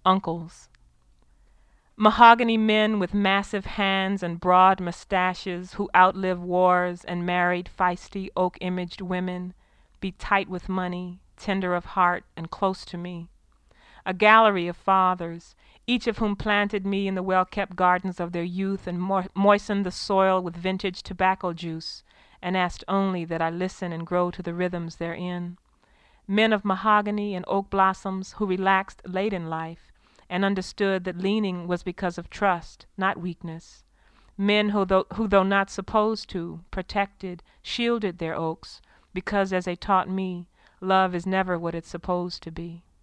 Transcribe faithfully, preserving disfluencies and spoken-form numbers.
Uncles. Mahogany men with massive hands and broad mustaches who outlive wars and married feisty oak-imaged women, be tight with money, tender of heart, and close to me. A gallery of fathers, each of whom planted me in the well-kept gardens of their youth and mo- moistened the soil with vintage tobacco juice, and asked only that I listen and grow to the rhythms therein. Men of mahogany and oak blossoms who relaxed late in life, and understood that leaning was because of trust, not weakness. Men who though, who, though not supposed to, protected, shielded their oaks, because, as they taught me, love is never what it's supposed to be.